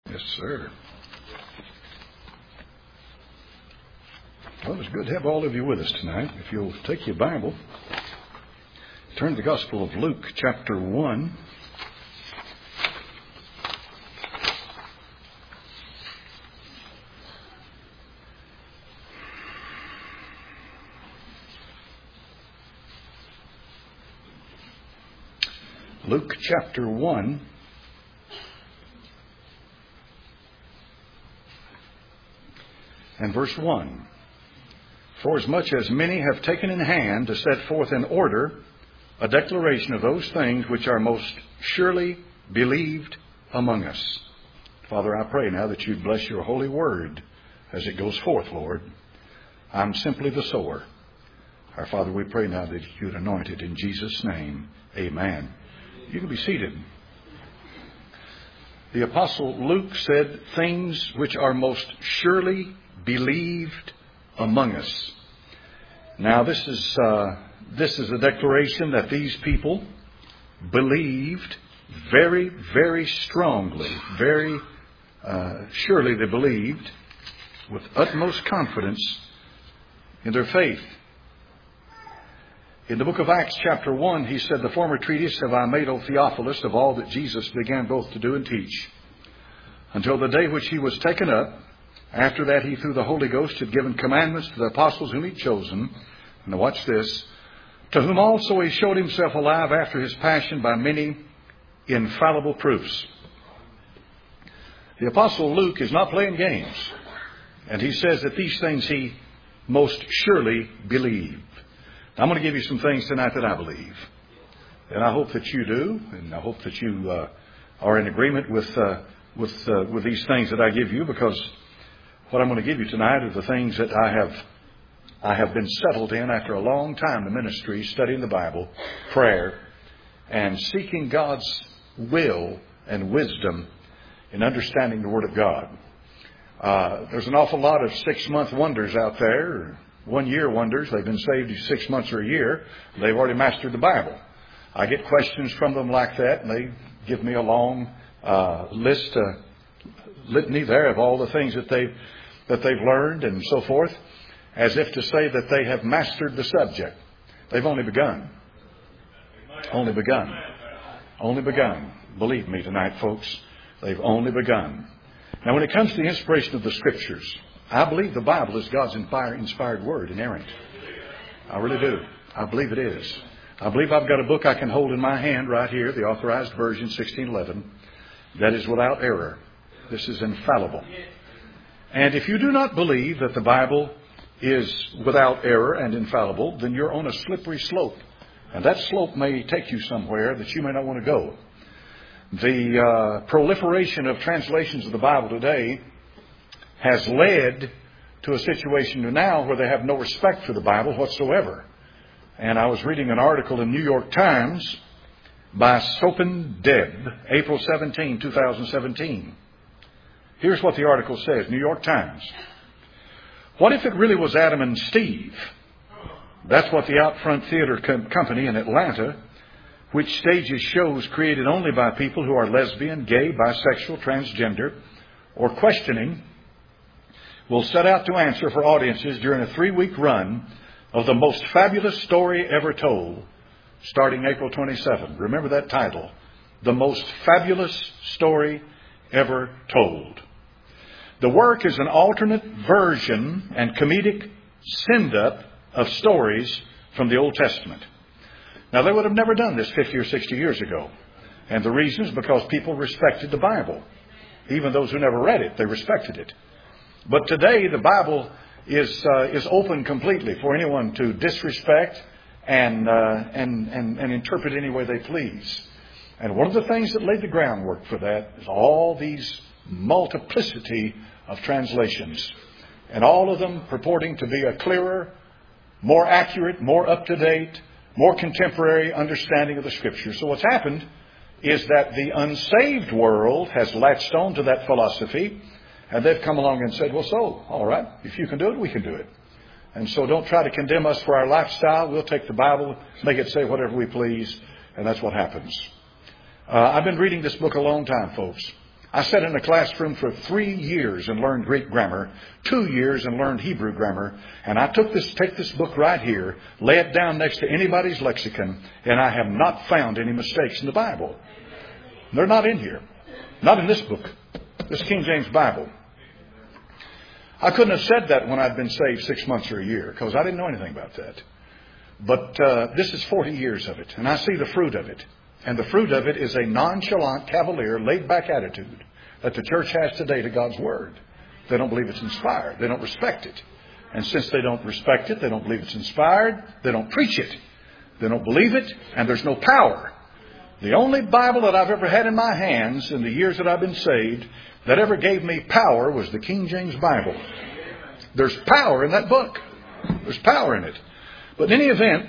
Yes, sir. Well, it's good to have all of you with us tonight. If you'll take your Bible, turn to the Gospel of Luke, chapter 1. Luke, chapter 1. And verse 1. Forasmuch as many have taken in hand to set forth in order a declaration of those things which are most surely believed among us. Father, I pray now that you'd bless your holy word as it goes forth, Lord. I'm simply the sower. Our Father, we pray now that you'd anoint it in Jesus' name. Amen. You can be seated. The Apostle Luke said things which are most surely believed among us. Now this is a declaration that these people believed very, very strongly. Very surely they believed with utmost confidence in their faith. In the book of Acts chapter 1, he said, "The former treatise have I made, O Theophilus, of all that Jesus began both to do and teach, until the day which he was taken up. After that, he, through the Holy Ghost, had given commandments to the apostles whom he'd chosen." Now watch this. "To whom also he showed himself alive after his passion by many infallible proofs." The Apostle Luke is not playing games. And he says that these things he most surely believed. Now, I'm going to give you some things tonight that I believe. And I hope that you do. And I hope that you are in agreement with these things that I give you, because what I'm going to give you tonight are the things that I have been settled in after a long time in ministry, studying the Bible, prayer, and seeking God's will and wisdom in understanding the Word of God. There's an awful lot of 6-month wonders out there, 1-year wonders. They've been saved 6 months or a year. They've already mastered the Bible. I get questions from them like that, and they give me a long litany there of all the things that they've learned and so forth, as if to say that they have mastered the subject. They've only begun. Only begun. Only begun. Believe me tonight, folks, they've only begun. Now, when it comes to the inspiration of the Scriptures, I believe the Bible is God's inspired word, inerrant. I really do. I believe it is. I believe I've got a book I can hold in my hand right here, the Authorized Version, 1611, that is without error. This is infallible. And if you do not believe that the Bible is without error and infallible, then you're on a slippery slope. And that slope may take you somewhere that you may not want to go. The proliferation of translations of the Bible today has led to a situation now where they have no respect for the Bible whatsoever. And I was reading an article in New York Times by Sopen Deb, April 17, 2017. Here's what the article says, New York Times. "What if it really was Adam and Steve?" That's what the Outfront Theater Company in Atlanta, which stages shows created only by people who are lesbian, gay, bisexual, transgender, or questioning, will set out to answer for audiences during a 3-week run of the most fabulous story ever told, starting April 27. Remember that title, The Most Fabulous Story Ever Told. The work is an alternate version and comedic send-up of stories from the Old Testament. Now, they would have never done this 50 or 60 years ago. And the reason is because people respected the Bible. Even those who never read it, they respected it. But today, the Bible is open completely for anyone to disrespect and interpret any way they please. And one of the things that laid the groundwork for that is all these multiplicity of translations, and all of them purporting to be a clearer, more accurate, more up-to-date, more contemporary understanding of the Scriptures. So what's happened is that the unsaved world has latched on to that philosophy, and they've come along and said, well, so, all right, if you can do it, we can do it. And so don't try to condemn us for our lifestyle. We'll take the Bible, make it say whatever we please, and that's what happens. I've been reading this book a long time, folks. I sat in a classroom for 3 years and learned Greek grammar, 2 years and learned Hebrew grammar, and I take this book right here, lay it down next to anybody's lexicon, and I have not found any mistakes in the Bible. They're not in here. Not in this book, this King James Bible. I couldn't have said that when I'd been saved 6 months or a year, because I didn't know anything about that. But this is 40 years of it, and I see the fruit of it. And the fruit of it is a nonchalant, cavalier, laid-back attitude that the church has today to God's Word. They don't believe it's inspired. They don't respect it. And since they don't respect it, they don't believe it's inspired, they don't preach it. They don't believe it, and there's no power. The only Bible that I've ever had in my hands in the years that I've been saved that ever gave me power was the King James Bible. There's power in that book. There's power in it. But in any event,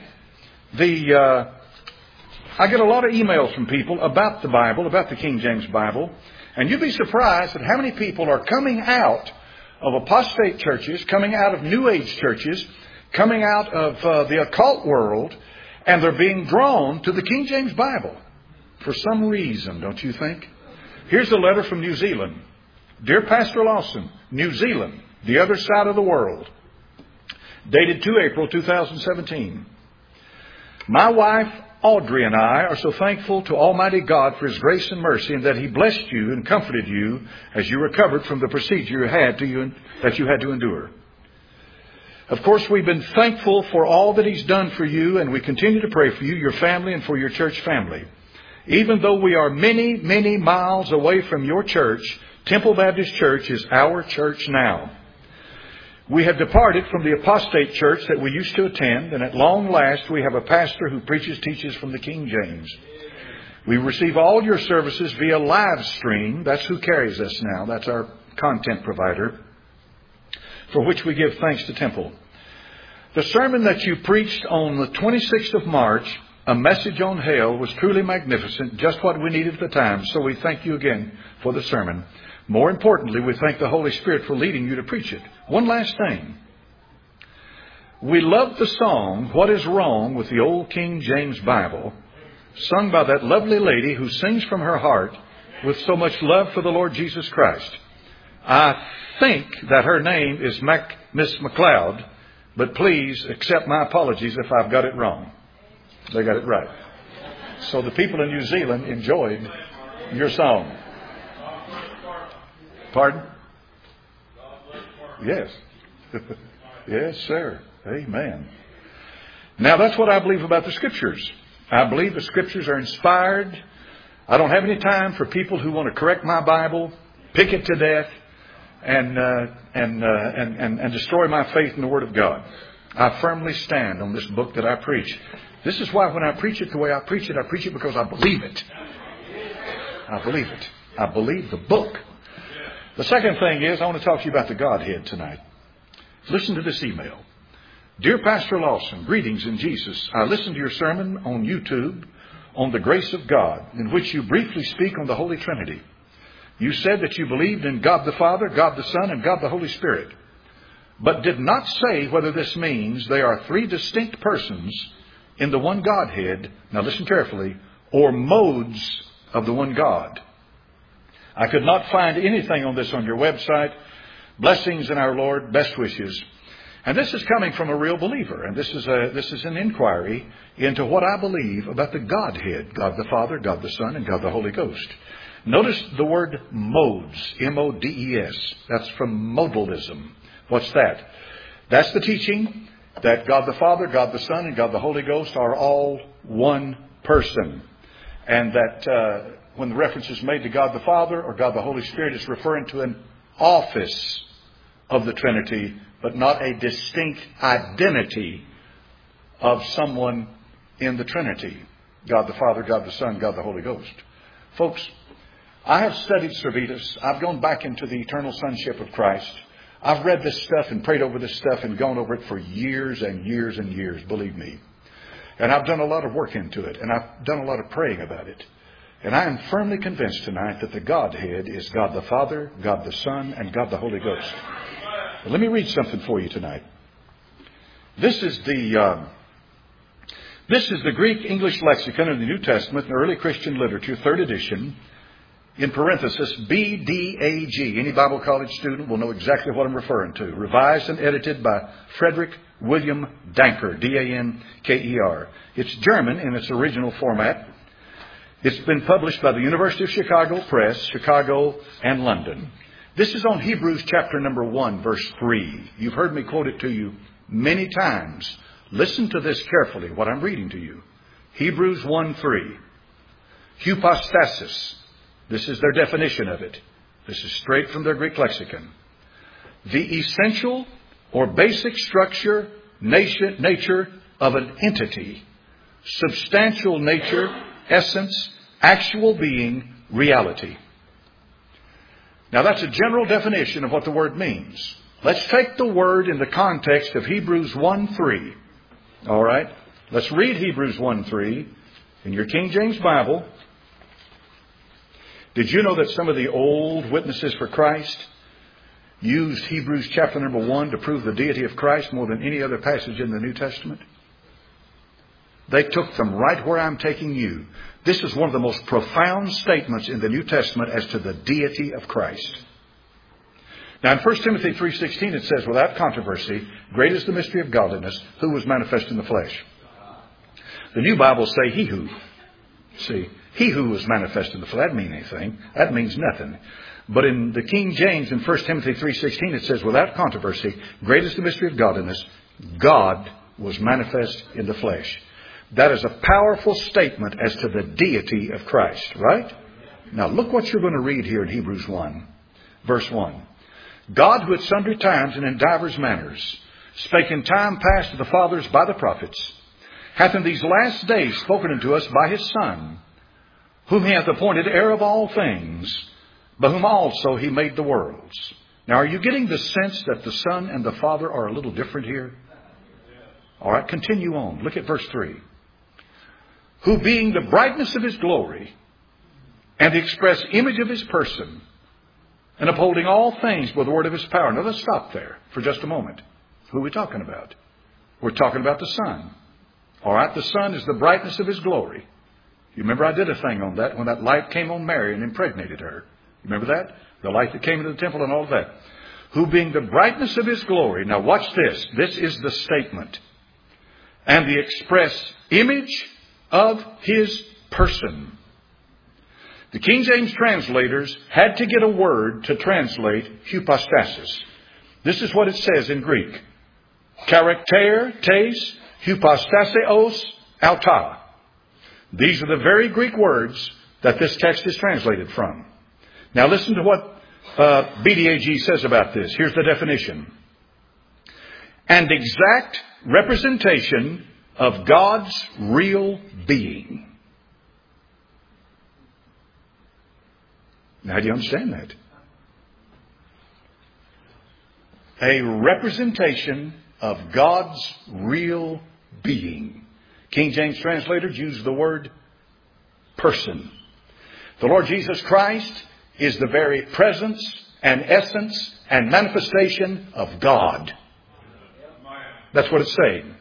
I get a lot of emails from people about the Bible, about the King James Bible, and you'd be surprised at how many people are coming out of apostate churches, coming out of New Age churches, coming out of the occult world, and they're being drawn to the King James Bible for some reason, don't you think? Here's a letter from New Zealand. Dear Pastor Lawson, New Zealand, the other side of the world, dated 2 April 2017. My wife, Audrey, and I are so thankful to Almighty God for His grace and mercy, and that He blessed you and comforted you as you recovered from the procedure that you had to endure. Of course, we've been thankful for all that He's done for you, and we continue to pray for you, your family, and for your church family. Even though we are many, many miles away from your church, Temple Baptist Church is our church now. We have departed from the apostate church that we used to attend, and at long last we have a pastor who teaches from the King James. We receive all your services via live stream. That's who carries us now. That's our content provider, for which we give thanks to Temple. The sermon that you preached on the 26th of March, A Message on Hell, was truly magnificent, just what we needed at the time. So we thank you again for the sermon. More importantly, we thank the Holy Spirit for leading you to preach it. One last thing. We love the song, What is Wrong with the Old King James Bible, sung by that lovely lady who sings from her heart with so much love for the Lord Jesus Christ. I think that her name is Miss McLeod, but please accept my apologies if I've got it wrong. They got it right. So the people in New Zealand enjoyed your song. Pardon? Yes. Yes, sir. Amen. Now, that's what I believe about the Scriptures. I believe the Scriptures are inspired. I don't have any time for people who want to correct my Bible, pick it to death, and destroy my faith in the Word of God. I firmly stand on this book that I preach. This is why when I preach it the way I preach it because I believe it. I believe it. I believe the book. The second thing is, I want to talk to you about the Godhead tonight. Listen to this email. Dear Pastor Lawson, greetings in Jesus. I listened to your sermon on YouTube on the grace of God, in which you briefly speak on the Holy Trinity. You said that you believed in God the Father, God the Son, and God the Holy Spirit, but did not say whether this means they are three distinct persons in the one Godhead, now listen carefully, or modes of the one God. I could not find anything on this on your website. Blessings in our Lord, best wishes. And this is coming from a real believer, and this is an inquiry into what I believe about the Godhead, God the Father, God the Son, and God the Holy Ghost. Notice the word modes, M-O-D-E-S. That's from modalism. What's that? That's the teaching that God the Father, God the Son, and God the Holy Ghost are all one person. And that when the reference is made to God the Father or God the Holy Spirit, it's referring to an office of the Trinity, but not a distinct identity of someone in the Trinity. God the Father, God the Son, God the Holy Ghost. Folks, I have studied Servetus. I've gone back into the eternal sonship of Christ. I've read this stuff and prayed over this stuff and gone over it for years and years and years, believe me. And I've done a lot of work into it, and I've done a lot of praying about it. And I am firmly convinced tonight that the Godhead is God the Father, God the Son, and God the Holy Ghost. But let me read something for you tonight. This is the Greek English lexicon of the New Testament in early Christian literature, 3rd edition. in parenthesis, BDAG. Any Bible college student will know exactly what I'm referring to. Revised and edited by Frederick William Danker, D-A-N-K-E-R. It's German in its original format. It's been published by the University of Chicago Press, Chicago and London. This is on Hebrews chapter number 1, verse 3. You've heard me quote it to you many times. Listen to this carefully, what I'm reading to you. Hebrews 1:3. Hypostasis. This is their definition of it. This is straight from their Greek lexicon. The essential or basic structure, nature of an entity. Substantial nature, essence, actual being, reality. Now that's a general definition of what the word means. Let's take the word in the context of Hebrews 1:3. All right? Let's read Hebrews 1:3 in your King James Bible. Did you know that some of the old witnesses for Christ used Hebrews chapter number 1 to prove the deity of Christ more than any other passage in the New Testament? They took them right where I'm taking you. This is one of the most profound statements in the New Testament as to the deity of Christ. Now in 1 Timothy 3:16 it says, without controversy, great is the mystery of godliness, who was manifest in the flesh. The New Bible say he who. See, he who was manifest in the flesh. That mean anything. That means nothing. But in the King James in 1 Timothy 3:16 it says, without controversy, great is the mystery of godliness, God was manifest in the flesh. That is a powerful statement as to the deity of Christ, right? Now look what you're going to read here in Hebrews 1, verse 1. God, who at sundry times and in divers manners spake in time past to the fathers by the prophets, hath in these last days spoken unto us by his Son, whom he hath appointed heir of all things, by whom also he made the worlds. Now are you getting the sense that the Son and the Father are a little different here? All right, continue on. Look at verse 3. Who being the brightness of his glory and the express image of his person, and upholding all things by the word of his power. Now let's stop there for just a moment. Who are we talking about? We're talking about the Son. All right, the Son is the brightness of his glory. You remember I did a thing on that when that light came on Mary and impregnated her. You remember that? The light that came into the temple and all of that. Who being the brightness of his glory. Now watch this. This is the statement. And the express image of his person. The King James translators had to get a word to translate hypostasis. This is what it says in Greek. Character, tes, hypostaseos, auta. These are the very Greek words that this text is translated from. Now listen to what BDAG says about this. Here's the definition. An exact representation of God's real being. Now, do you understand that? A representation of God's real being. King James translators use the word person. The Lord Jesus Christ is the very presence and essence and manifestation of God. That's what it's saying.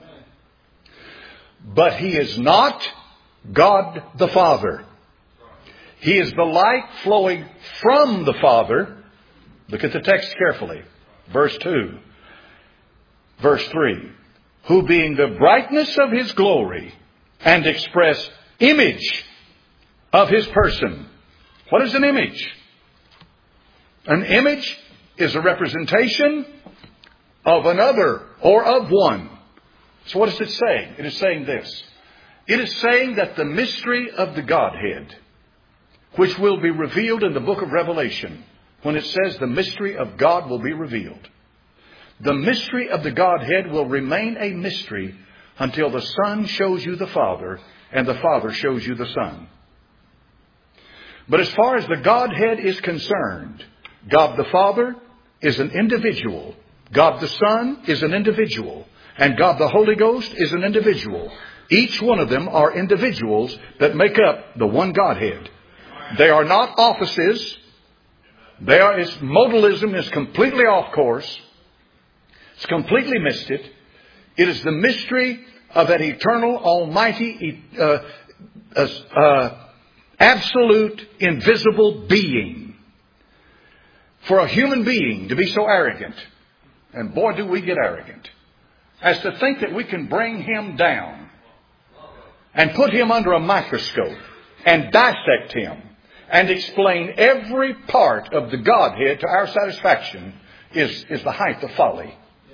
But he is not God the Father. He is the light flowing from the Father. Look at the text carefully. Verse 2. Verse 3. Who being the brightness of his glory and express image of his person. What is an image? An image is a representation of another or of one. So what is it saying? It is saying this. It is saying that the mystery of the Godhead, which will be revealed in the book of Revelation, when it says the mystery of God will be revealed. The mystery of the Godhead will remain a mystery until the Son shows you the Father and the Father shows you the Son. But as far as the Godhead is concerned, God the Father is an individual. God the Son is an individual. And God the Holy Ghost is an individual. Each one of them are individuals that make up the one Godhead. They are not offices. Modalism is completely off course. It's completely missed it. It is the mystery of that eternal, almighty, absolute, invisible being. For a human being to be so arrogant, and boy do we get arrogant, as to think that we can bring Him down and put Him under a microscope and dissect Him and explain every part of the Godhead to our satisfaction is the height of folly.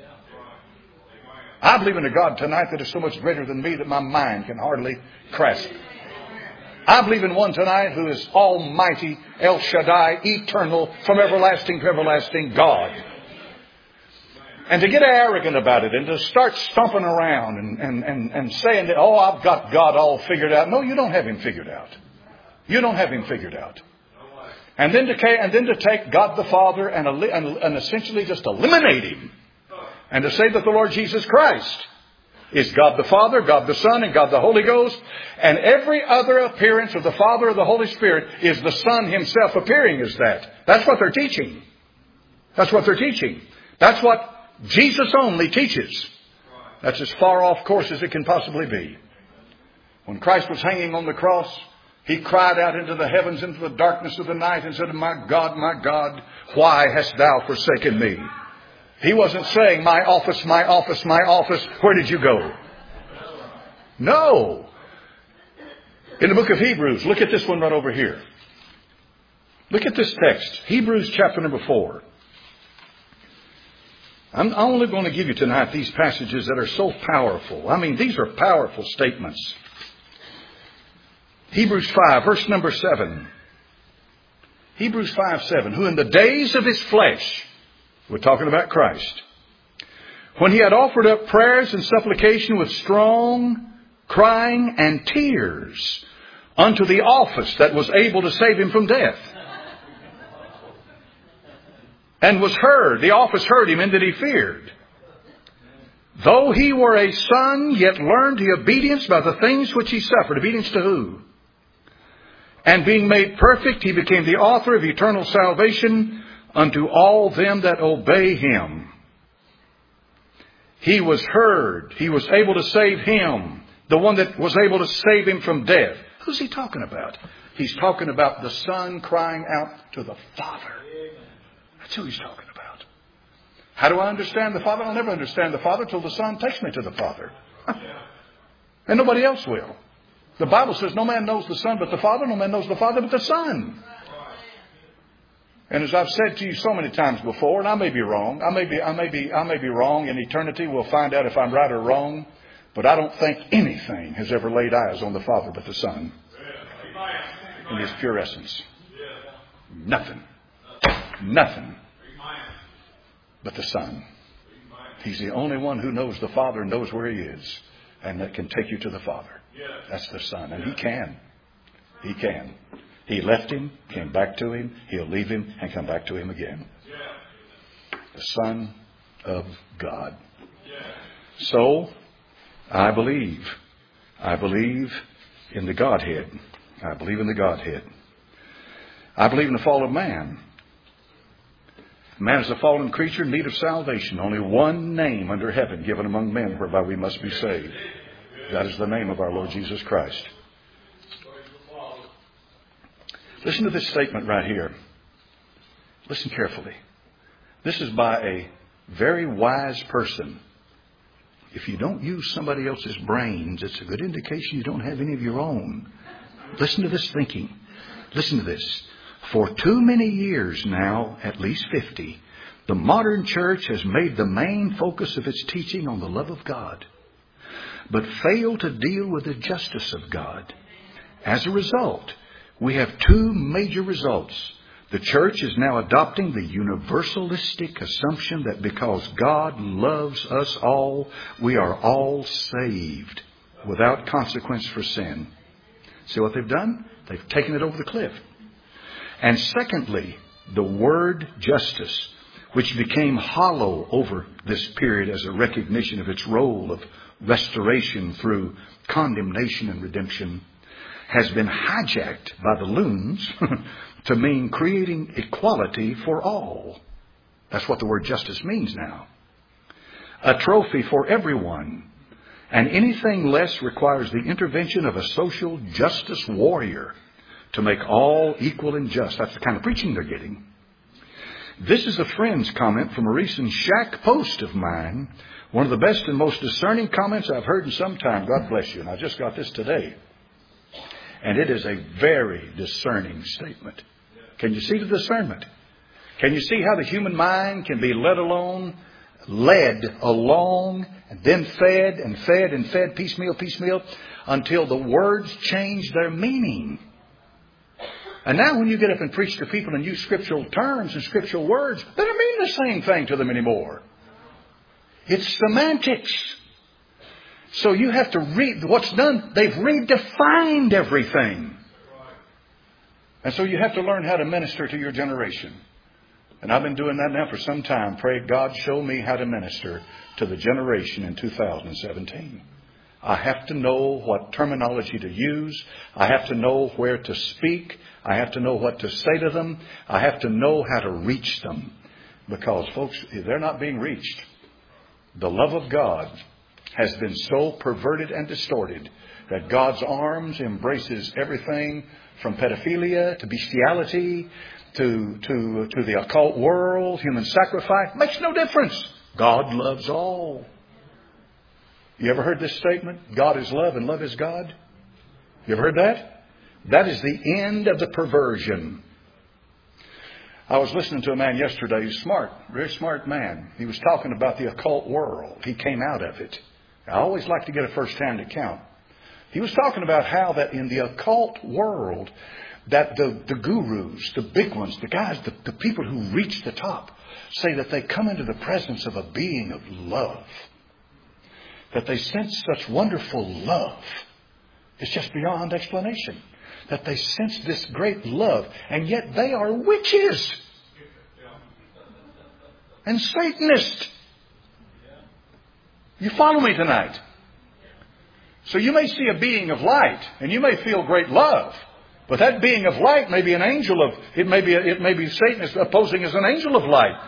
I believe in a God tonight that is so much greater than me that my mind can hardly grasp it. I believe in one tonight who is almighty, El Shaddai, eternal, from everlasting to everlasting God. And to get arrogant about it and to start stomping around and saying that, oh, I've got God all figured out. No, you don't have Him figured out. You don't have Him figured out. And then to take God the Father and essentially just eliminate Him. And to say that the Lord Jesus Christ is God the Father, God the Son, and God the Holy Ghost. And every other appearance of the Father or the Holy Spirit is the Son Himself appearing as that. That's what they're teaching. That's what they're teaching. That's what Jesus only teaches. That's as far off course as it can possibly be. When Christ was hanging on the cross, He cried out into the heavens, into the darkness of the night, and said, my God, why hast thou forsaken me? He wasn't saying, my office, where did you go? No. In the book of Hebrews, look at this one right over here. Look at this text. Hebrews chapter number 4. I'm only going to give you tonight these passages that are so powerful. I mean, these are powerful statements. Hebrews 5, verse number 7. Hebrews 5:7. Who in the days of His flesh, we're talking about Christ, when He had offered up prayers and supplication with strong crying and tears unto the office that was able to save Him from death, and was heard, the office heard Him, and that He feared. Though He were a son, yet learned He obedience by the things which He suffered. Obedience to who? And being made perfect, He became the author of eternal salvation unto all them that obey Him. He was heard. He was able to save Him. The one that was able to save Him from death. Who's He talking about? He's talking about the Son crying out to the Father. That's who He's talking about. How do I understand the Father? I'll never understand the Father till the Son takes me to the Father. And nobody else will. The Bible says no man knows the Son but the Father. No man knows the Father but the Son. And as I've said to you so many times before, and I may be wrong. I may be wrong. In eternity we'll find out if I'm right or wrong. But I don't think anything has ever laid eyes on the Father but the Son. In His pure essence. Nothing but the Son. He's the only one who knows the Father and knows where He is. And that can take you to the Father. That's the Son. And He can. He can. He left Him, came back to Him. He'll leave Him and come back to Him again. The Son of God. So, I believe in the Godhead. I believe in the Godhead. I believe in the fall of man. Man is a fallen creature in need of salvation. Only one name under heaven given among men whereby we must be saved. That is the name of our Lord Jesus Christ. Listen to this statement right here. Listen carefully. This is by a very wise person. If you don't use somebody else's brains, it's a good indication you don't have any of your own. Listen to this thinking. Listen to this. For too many years now, at least 50, the modern church has made the main focus of its teaching on the love of God, but failed to deal with the justice of God. As a result, we have two major results. The church is now adopting the universalistic assumption that because God loves us all, we are all saved without consequence for sin. See what they've done? They've taken it over the cliff. And secondly, the word justice, which became hollow over this period as a recognition of its role of restoration through condemnation and redemption, has been hijacked by the loons to mean creating equality for all. That's what the word justice means now. A trophy for everyone. And anything less requires the intervention of a social justice warrior to make all equal and just. That's the kind of preaching they're getting. This is a friend's comment from a recent Shack post of mine. One of the best and most discerning comments I've heard in some time. God bless you. And I just got this today. And it is a very discerning statement. Can you see the discernment? Can you see how the human mind can be led along, and then fed and fed and fed piecemeal, until the words change their meaning? And now when you get up and preach to people and use scriptural terms and scriptural words, they don't mean the same thing to them anymore. It's semantics. So you have to read what's done. They've redefined everything. And so you have to learn how to minister to your generation. And I've been doing that now for some time. Pray God show me how to minister to the generation in 2017. I have to know what terminology to use. I have to know where to speak. I have to know what to say to them. I have to know how to reach them. Because, folks, they're not being reached. The love of God has been so perverted and distorted that God's arms embraces everything from pedophilia to bestiality to the occult world, human sacrifice. Makes no difference. God loves all. You ever heard this statement? God is love and love is God. You ever heard that? That is the end of the perversion. I was listening to a man yesterday. He's smart, very smart man. He was talking about the occult world. He came out of it. I always like to get a first-hand account. He was talking about how that in the occult world, that the gurus, the big ones, the guys, the people who reach the top, say that they come into the presence of a being of love. That they sense such wonderful love. It's just beyond explanation. That they sense this great love. And yet they are witches. And Satanists. You follow me tonight? So you may see a being of light. And you may feel great love. But that being of light may be an angel of... It may be Satan opposing as an angel of light.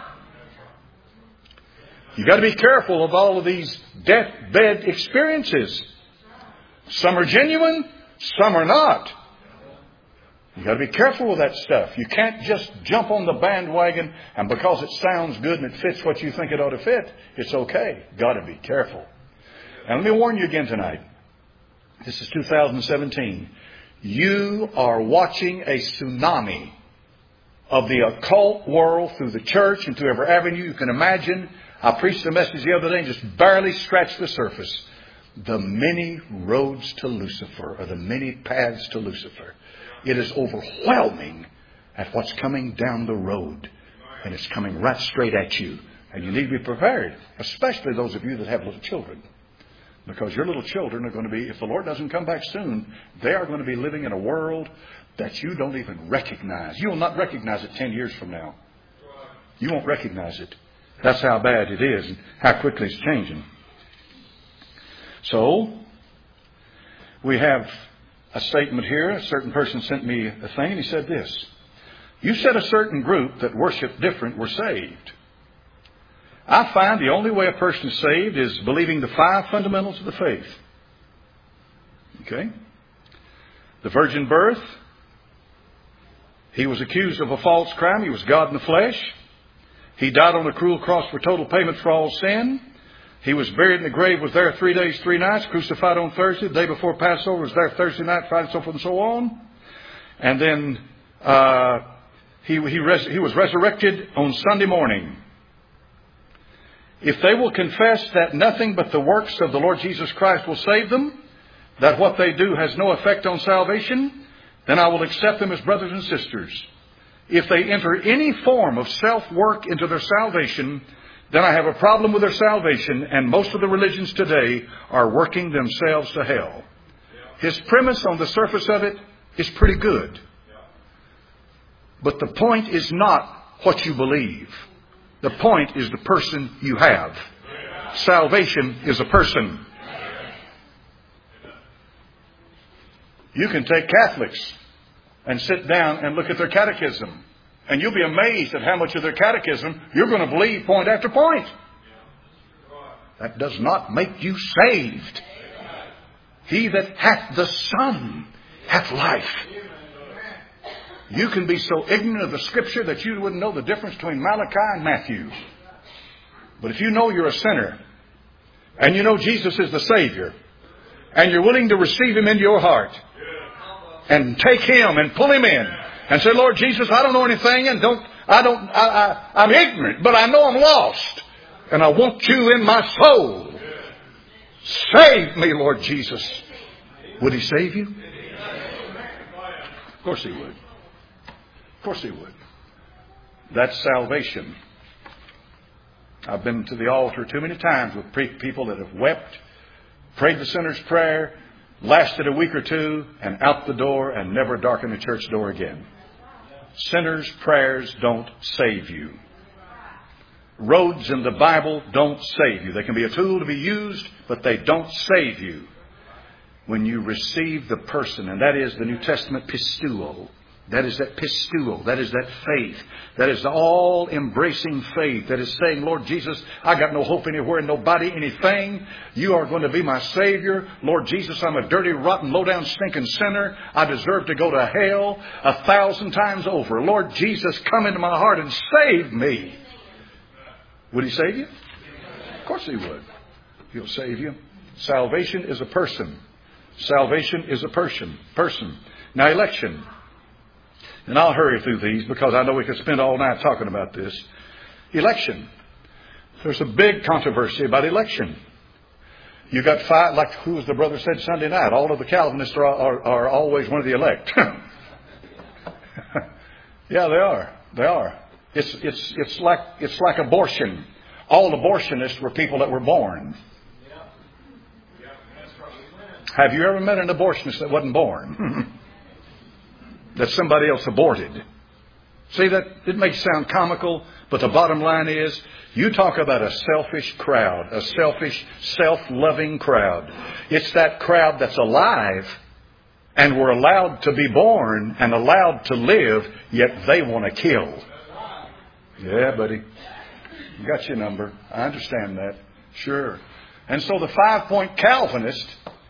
You've got to be careful of all of these deathbed experiences. Some are genuine, some are not. You've got to be careful with that stuff. You can't just jump on the bandwagon and because it sounds good and it fits what you think it ought to fit, it's okay. Got to be careful. And let me warn you again tonight. This is 2017. You are watching a tsunami of the occult world through the church and through every avenue you can imagine. I preached a message the other day and just barely scratched the surface. The many roads to Lucifer, or the many paths to Lucifer. It is overwhelming at what's coming down the road. And it's coming right straight at you. And you need to be prepared, especially those of you that have little children. Because your little children are going to be, if the Lord doesn't come back soon, they are going to be living in a world that you don't even recognize. You will not recognize it 10 years from now. You won't recognize it. That's how bad it is and how quickly it's changing. So, we have a statement here. A certain person sent me a thing and he said this. You said a certain group that worship different were saved. I find the only way a person is saved is believing the 5 fundamentals of the faith. Okay? The virgin birth. He was accused of a false crime. He was God in the flesh. He died on a cruel cross for total payment for all sin. He was buried in the grave, was there 3 days, 3 nights, crucified on Thursday. The day before Passover was there Thursday night, Friday, so forth and so on. And then he was resurrected on Sunday morning. If they will confess that nothing but the works of the Lord Jesus Christ will save them, that what they do has no effect on salvation, then I will accept them as brothers and sisters. If they enter any form of self-work into their salvation, then I have a problem with their salvation, and most of the religions today are working themselves to hell. His premise on the surface of it is pretty good. But the point is not what you believe. The point is the person you have. Salvation is a person. You can take Catholics and sit down and look at their catechism. And you'll be amazed at how much of their catechism you're going to believe point after point. That does not make you saved. He that hath the Son hath life. You can be so ignorant of the Scripture that you wouldn't know the difference between Malachi and Matthew. But if you know you're a sinner, and you know Jesus is the Savior, and you're willing to receive Him into your heart, and take Him and pull Him in, and say, Lord Jesus, I don't know anything, and I'm ignorant, but I know I'm lost, and I want You in my soul. Save me, Lord Jesus. Would He save you? Of course He would. Of course He would. That's salvation. I've been to the altar too many times with people that have wept, prayed the sinner's prayer, lasted a week or two, and out the door and never darkened the church door again. Sinners' prayers don't save you. Roads in the Bible don't save you. They can be a tool to be used, but they don't save you. When you receive the person, and that is the New Testament pistuo. That is that pistuo. That is that faith. That is the all-embracing faith. That is saying, Lord Jesus, I got no hope anywhere in nobody, anything. You are going to be my Savior. Lord Jesus, I'm a dirty, rotten, low-down, stinking sinner. I deserve to go to hell 1,000 times over. Lord Jesus, come into my heart and save me. Would He save you? Of course He would. He'll save you. Salvation is a person. Salvation is a person. Now, election. And I'll hurry through these because I know we could spend all night talking about this. Election. There's a big controversy about election. You got five, like who was the brother said Sunday night, all of the Calvinists are always one of the elect. Yeah, they are. They are. It's like abortion. All abortionists were people that were born. Have you ever met an abortionist that wasn't born? That somebody else aborted? See, that it may sound comical, but the bottom line is, you talk about a selfish crowd, a selfish, self-loving crowd. It's that crowd that's alive and were allowed to be born and allowed to live, yet they want to kill. Yeah, buddy. Got your number. I understand that. Sure. And so the 5-point Calvinist,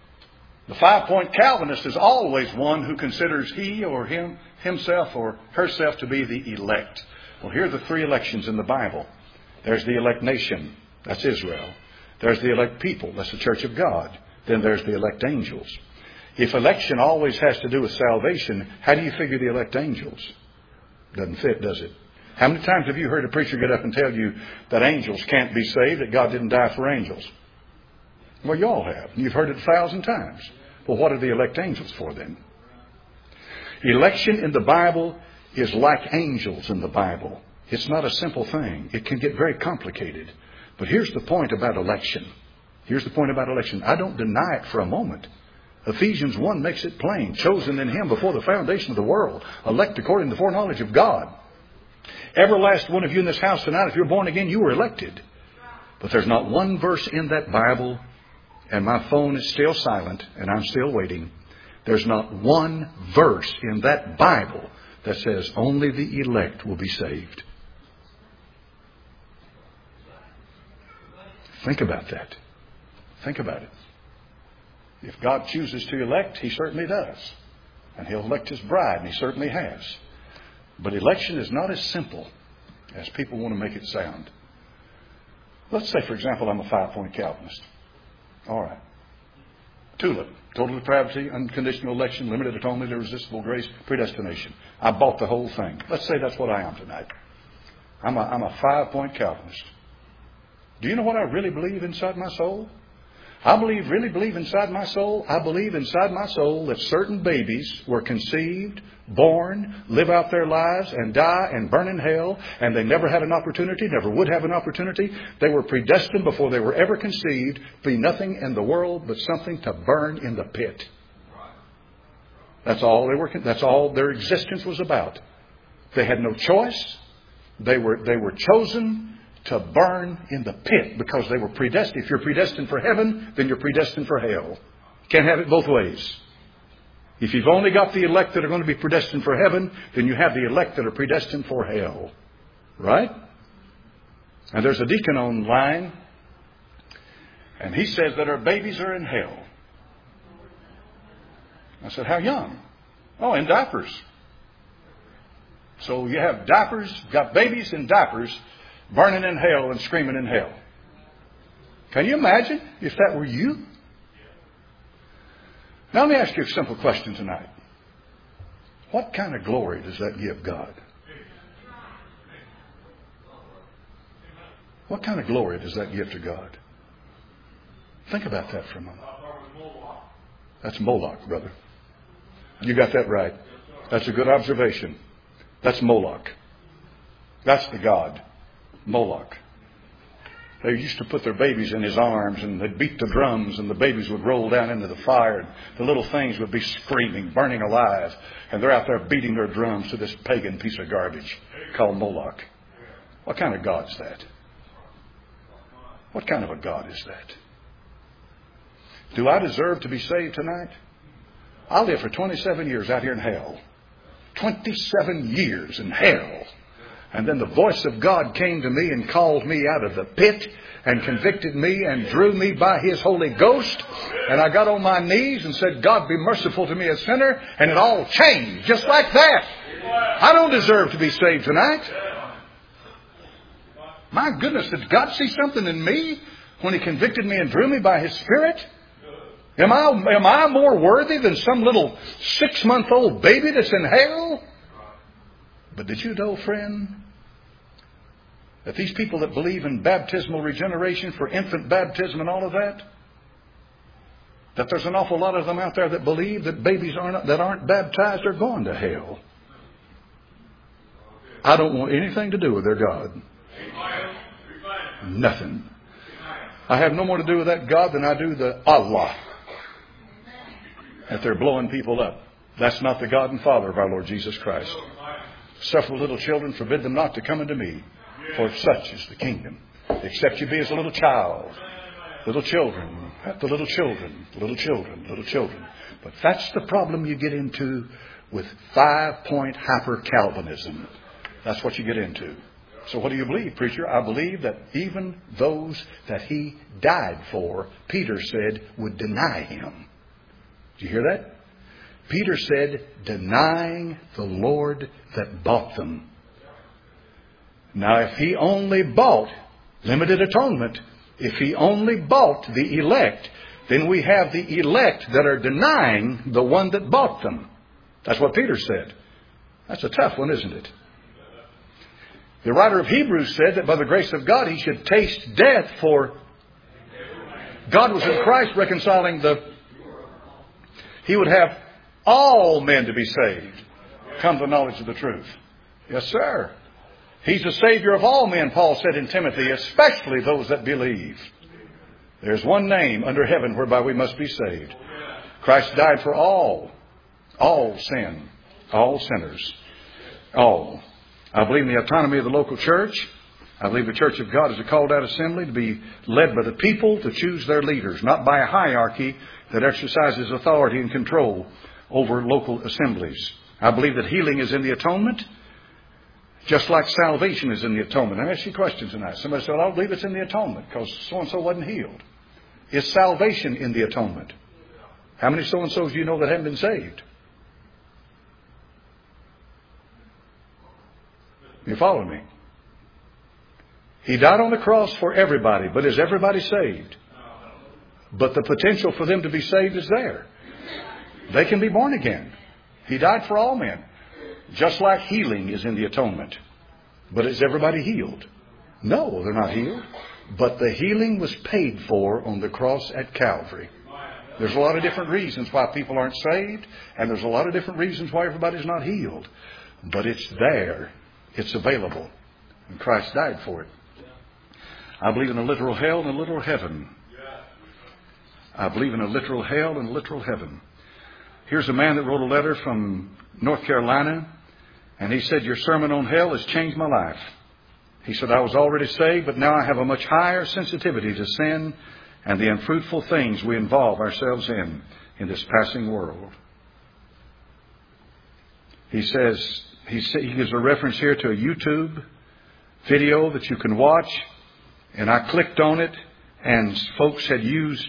is always one who considers he or himself or herself to be the elect. Well, here are the 3 elections in the Bible. There's the elect nation. That's Israel. There's the elect people. That's the church of God. Then there's the elect angels. If election always has to do with salvation, how do you figure the elect angels? Doesn't fit, does it? How many times have you heard a preacher get up and tell you that angels can't be saved, that God didn't die for angels? Well, you all have. You've heard it 1,000 times. Well, what are the elect angels for then? Election in the Bible is like angels in the Bible. It's not a simple thing. It can get very complicated. But here's the point about election. I don't deny it for a moment. Ephesians 1 makes it plain. Chosen in Him before the foundation of the world. Elect according to the foreknowledge of God. Every last one of you in this house tonight, if you're born again, you were elected. But there's not one verse in that Bible, and my phone is still silent, and I'm still waiting. There's not one verse in that Bible that says only the elect will be saved. Think about that. Think about it. If God chooses to elect, He certainly does. And He'll elect His bride, and He certainly has. But election is not as simple as people want to make it sound. Let's say, for example, I'm a 5-point Calvinist. All right. TULIP. Total depravity, unconditional election, limited atonement, irresistible grace, predestination. I bought the whole thing. Let's say that's what I am tonight. I'm a 5-point Calvinist. Do you know what I really believe inside my soul? I really believe inside my soul. I believe inside my soul that certain babies were conceived, born, live out their lives, and die and burn in hell, and they never had an opportunity, never would have an opportunity. They were predestined before they were ever conceived, be nothing in the world but something to burn in the pit. That's all their existence was about. They had no choice. They were chosen to burn in the pit because they were predestined. If you're predestined for heaven, then you're predestined for hell. Can't have it both ways. If you've only got the elect that are going to be predestined for heaven, then you have the elect that are predestined for hell. Right? And there's a deacon online, and he says that our babies are in hell. I said, how young? Oh, in diapers. So you have diapers, got babies in diapers burning in hell and screaming in hell. Can you imagine if that were you? Now let me ask you a simple question tonight. What kind of glory does that give God? What kind of glory does that give to God? Think about that for a moment. That's Moloch, brother. You got that right. That's a good observation. That's Moloch. That's the god, Moloch. They used to put their babies in his arms and they'd beat the drums and the babies would roll down into the fire and the little things would be screaming, burning alive. And they're out there beating their drums to this pagan piece of garbage called Moloch. What kind of God is that? What kind of a God is that? Do I deserve to be saved tonight? I lived for 27 years out here in hell. 27 years in hell. And then the voice of God came to me and called me out of the pit and convicted me and drew me by His Holy Ghost. And I got on my knees and said, God, be merciful to me, a sinner. And it all changed just like that. I don't deserve to be saved tonight. My goodness, did God see something in me when He convicted me and drew me by His Spirit? Am I more worthy than some little 6-month-old baby that's in hell? But did you know, friend, that these people that believe in baptismal regeneration for infant baptism and all of that, that there's an awful lot of them out there that believe that babies that aren't baptized are going to hell? I don't want anything to do with their God. Nothing. I have no more to do with that God than I do the Allah that they're blowing people up. That's not the God and Father of our Lord Jesus Christ. Suffer little children, forbid them not to come unto me, for such is the kingdom. Except you be as a little child. Little children, the little children, little children, little children. But that's the problem you get into with 5-point hyper-Calvinism. That's what you get into. So what do you believe, preacher? I believe that even those that He died for, Peter said, would deny Him. Did you hear that? Peter said, denying the Lord that bought them. Now, if He only bought limited atonement, if He only bought the elect, then we have the elect that are denying the one that bought them. That's what Peter said. That's a tough one, isn't it? The writer of Hebrews said that by the grace of God He should taste death for God was in Christ reconciling He would have all men to be saved, come to the knowledge of the truth. Yes, sir. He's the Savior of all men, Paul said in Timothy, especially those that believe. There's one name under heaven whereby we must be saved. Christ died for all sin, all sinners, all. I believe in the autonomy of the local church. I believe the Church of God is a called out assembly to be led by the people to choose their leaders, not by a hierarchy that exercises authority and control over local assemblies. I believe that healing is in the atonement, just like salvation is in the atonement. I ask you a question tonight. Somebody said, I don't believe it's in the atonement because so-and-so wasn't healed. Is salvation in the atonement? How many so-and-sos do you know that haven't been saved? You follow me? He died on the cross for everybody, but is everybody saved? But the potential for them to be saved is there. They can be born again. He died for all men. Just like healing is in the atonement. But is everybody healed? No, they're not healed. But the healing was paid for on the cross at Calvary. There's a lot of different reasons why people aren't saved. And there's a lot of different reasons why everybody's not healed. But it's there. It's available. And Christ died for it. I believe in a literal hell and a literal heaven. I believe in a literal hell and a literal heaven. Here's a man that wrote a letter from North Carolina. And he said, your sermon on hell has changed my life. He said, I was already saved, but now I have a much higher sensitivity to sin and the unfruitful things we involve ourselves in this passing world. He says, he gives a reference here to a YouTube video that you can watch. And I clicked on it, and folks had used,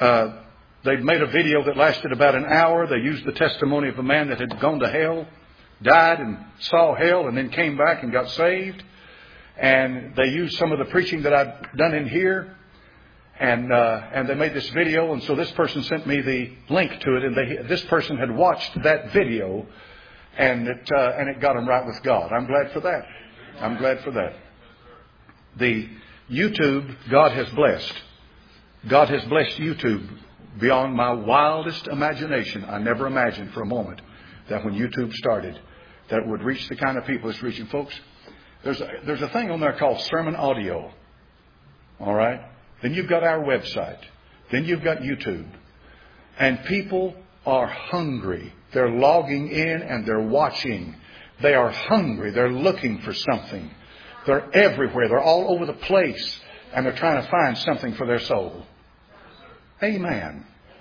they'd made a video that lasted about an hour. They used the testimony of a man that had gone to hell died and saw hell and then came back and got saved. And they used some of the preaching that I'd done in here. And they made this video. And so this person sent me the link to it. And this person had watched that video. And it got them right with God. I'm glad for that. I'm glad for that. The YouTube, God has blessed. God has blessed YouTube beyond my wildest imagination. I never imagined for a moment that when YouTube started, that it would reach the kind of people it's reaching. Folks, there's a thing on there called sermon audio. All right? Then you've got our website. Then you've got YouTube. And people are hungry. They're logging in and they're watching. They are hungry. They're looking for something. They're everywhere. They're all over the place. And they're trying to find something for their soul. Amen.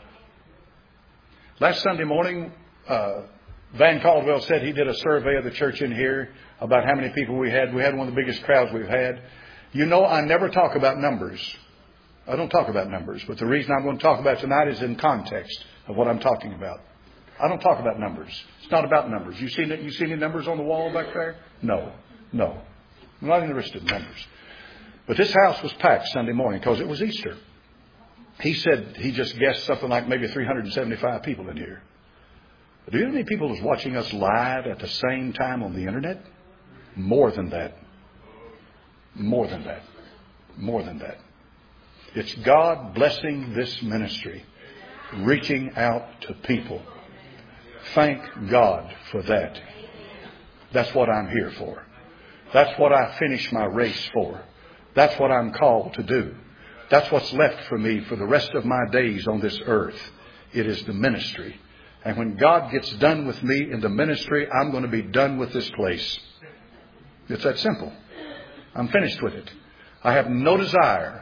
Last Sunday morning, Van Caldwell said he did a survey of the church in here about how many people we had. We had one of the biggest crowds we've had. You know, I never talk about numbers. I don't talk about numbers. But the reason I'm going to talk about tonight is in context of what I'm talking about. I don't talk about numbers. It's not about numbers. You see any numbers on the wall back there? No. I'm not interested in numbers. But this house was packed Sunday morning because it was Easter. He said he just guessed something like maybe 375 people in here. Do you know how many people was watching us live at the same time on the internet? More than that. More than that. More than that. It's God blessing this ministry, reaching out to people. Thank God for that. That's what I'm here for. That's what I finish my race for. That's what I'm called to do. That's what's left for me for the rest of my days on this earth. It is the ministry. And when God gets done with me in the ministry, I'm going to be done with this place. It's that simple. I'm finished with it. I have no desire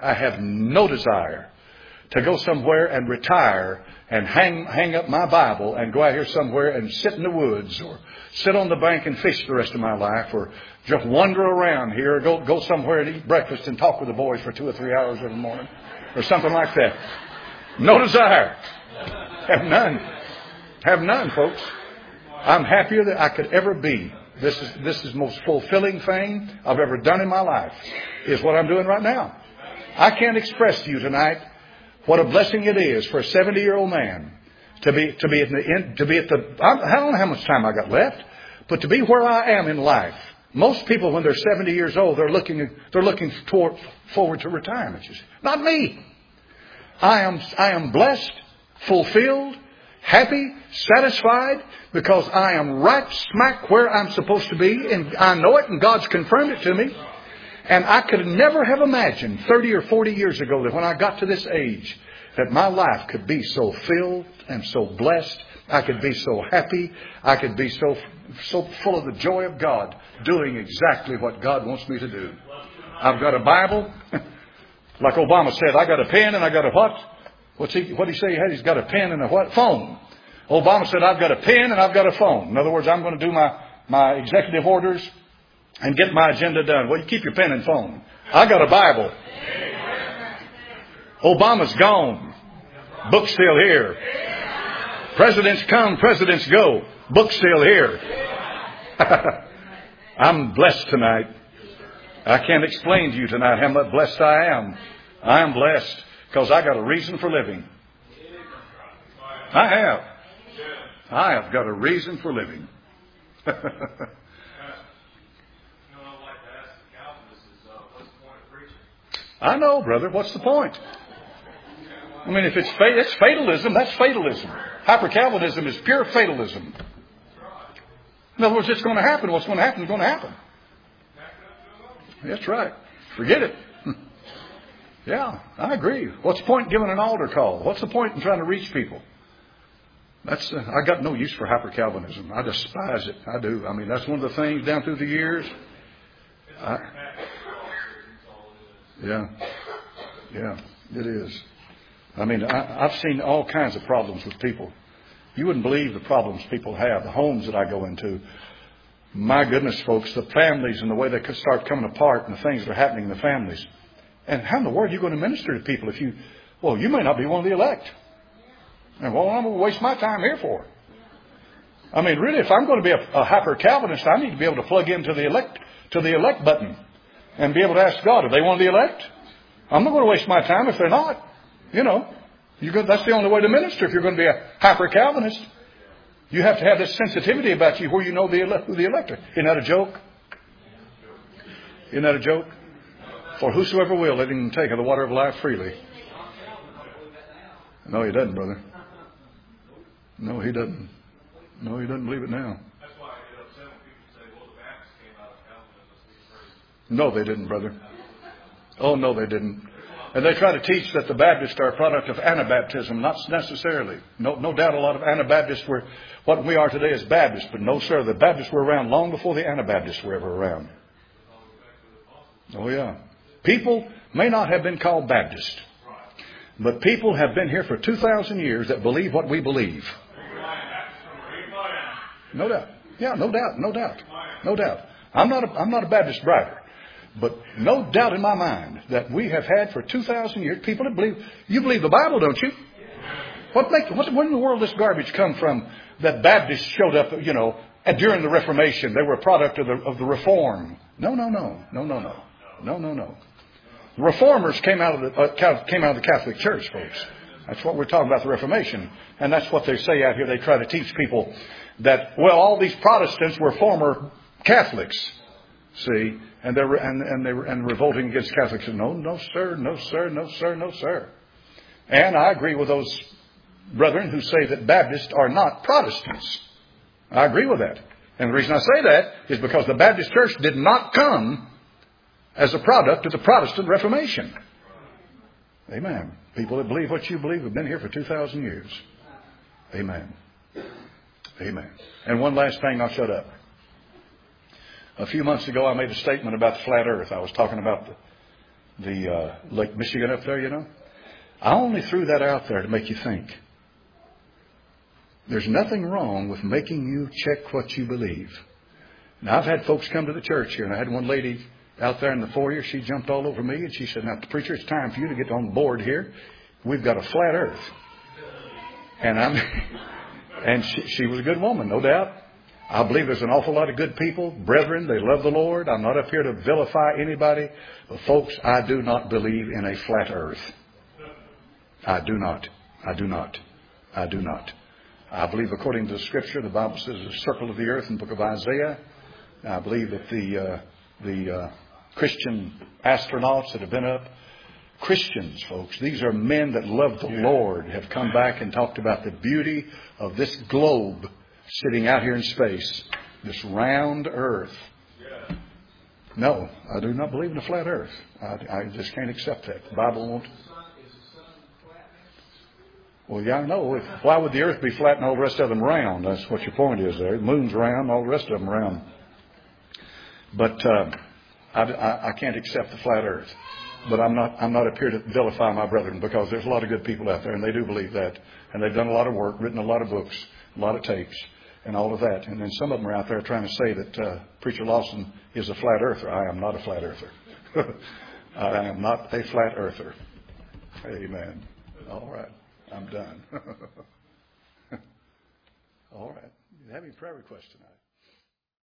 to go somewhere and retire and hang up my Bible and go out here somewhere and sit in the woods or sit on the bank and fish the rest of my life or just wander around here or go somewhere and eat breakfast and talk with the boys for 2 or 3 hours every morning or something like that. No desire. Have none. Have none, folks. I'm happier than I could ever be. This is the most fulfilling thing I've ever done in my life is what I'm doing right now. I can't express to you tonight what a blessing it is for a 70-year-old man to be at the I don't know how much time I got left, but to be where I am in life. Most people, when they're 70 years old, they're looking forward to retirement. Not me. I am blessed, fulfilled, happy, satisfied, because I am right smack where I'm supposed to be, and I know it, and God's confirmed it to me. And I could never have imagined 30 or 40 years ago that when I got to this age, that my life could be so filled and so blessed. I could be so happy. I could be so full of the joy of God, doing exactly what God wants me to do. I've got a Bible. Like Obama said, I got a pen and I got a what? What did he say he had? He's got a pen and a what? Phone. Obama said, I've got a pen and I've got a phone. In other words, I'm going to do my executive orders and get my agenda done. Well, you keep your pen and phone. I got a Bible. Obama's gone. Book's still here. Presidents come, presidents go. Book's still here. I'm blessed tonight. I can't explain to you tonight how much blessed I am. I am blessed because I got a reason for living. I have got a reason for living. I know, brother. What's the point? I mean, if it's fatalism, that's fatalism. Hyper-Calvinism is pure fatalism. In other words, it's going to happen. What's going to happen is going to happen. That's right. Forget it. Yeah, I agree. What's the point in giving an altar call? What's the point in trying to reach people? I got no use for hyper-Calvinism. I despise it. I do. I mean, that's one of the things down through the years. Yeah, it is. I mean, I've seen all kinds of problems with people. You wouldn't believe the problems people have, the homes that I go into. My goodness, folks, the families and the way they could start coming apart and the things that are happening in the families. And how in the world are you going to minister to people if you may not be one of the elect. And I'm going to waste my time here for. I mean, really, if I'm going to be a hyper-Calvinist, I need to be able to plug into the elect button and be able to ask God, are they one of the elect? I'm not going to waste my time if they're not. You know, that's the only way to minister if you're going to be a hyper-Calvinist. You have to have this sensitivity about you where you know who the elect are. Isn't that a joke? Isn't that a joke? For whosoever will, let him take of the water of life freely. No, he doesn't, brother. No, he doesn't. No, he doesn't believe it now. That's why I get upset when people say, well, the Baptists came out of Calvinism. No, they didn't, brother. Oh, no, they didn't. And they try to teach that the Baptists are a product of Anabaptism. Not necessarily. No doubt a lot of Anabaptists were what we are today as Baptists. But no, sir, the Baptists were around long before the Anabaptists were ever around. Oh, yeah. People may not have been called Baptist. But people have been here for 2,000 years that believe what we believe. No doubt. Yeah, no doubt. No doubt. No doubt. I'm not a Baptist bragger. But no doubt in my mind that we have had for 2,000 years people that believe. You believe the Bible, don't you? Where in the world this garbage come from that Baptists showed up, you know, during the Reformation? They were a product of the Reform. No. Reformers came out of the Catholic Church, folks. That's what we're talking about, the Reformation. And that's what they say out here. They try to teach people that, well, all these Protestants were former Catholics. See? And they were revolting against Catholics. No, sir. And I agree with those brethren who say that Baptists are not Protestants. I agree with that. And the reason I say that is because the Baptist Church did not come as a product of the Protestant Reformation. Amen. People that believe what you believe have been here for 2,000 years. Amen. Amen. And one last thing, I'll shut up. A few months ago, I made a statement about the flat earth. I was talking about the Lake Michigan up there, you know. I only threw that out there to make you think. There's nothing wrong with making you check what you believe. Now, I've had folks come to the church here, and I had one lady out there in the foyer. She jumped all over me, and she said, now, preacher, it's time for you to get on board here. We've got a flat earth. And she was a good woman, no doubt. I believe there's an awful lot of good people, brethren. They love the Lord. I'm not up here to vilify anybody. But folks, I do not believe in a flat earth. I do not. I believe according to the Scripture, the Bible says the circle of the earth in the book of Isaiah. I believe that the Christian astronauts that have been up, Christians, folks, these are men that love the Lord, have come back and talked about the beauty of this globe sitting out here in space, this round earth. No, I do not believe in a flat earth. I just can't accept that. The Bible won't. Well, yeah, I know. Why would the earth be flat and all the rest of them round? That's what your point is there. The moon's round, all the rest of them round. But I can't accept the flat earth. But I'm not up here to vilify my brethren, because there's a lot of good people out there, and they do believe that. And they've done a lot of work, written a lot of books, a lot of tapes, and all of that. And then some of them are out there trying to say that Preacher Lawson is a flat earther. I am not a flat earther. I am not a flat earther. Amen. All right. I'm done. All right. You have any prayer requests tonight?